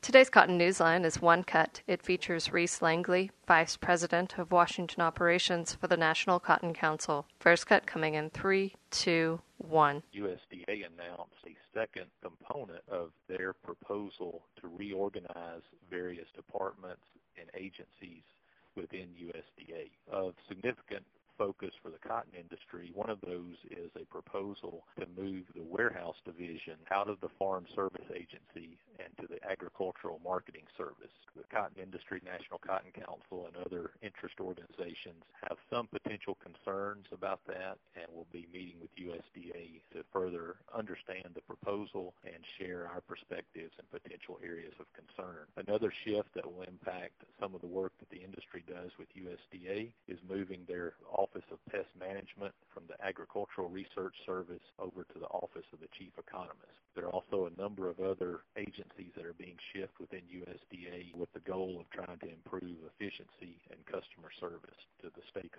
Today's Cotton Newsline is One Cut. It features Reese Langley, Vice President of Washington Operations for the National Cotton Council. First cut coming in 3, 2, 1. USDA announced a second component of their proposal to reorganize various departments and agencies within USDA. Of significant focus for the cotton industry, one of those is a proposal to move the warehouse division out of the Farm Service Agency and to the Agricultural Marketing Service. The Cotton Industry National Cotton Council and other interest organizations have some potential concerns about that, and will be meeting with USDA to further understand the proposal and share our perspectives and potential areas of concern. Another shift that will impact some of the work that the industry does with USDA is moving their Office of Pest Management from the Agricultural Research Service over to the Office of the Chief Economist. There are also a number of other agencies that are being shifted within USDA with the goal of trying to improve efficiency and customer service to the stakeholders.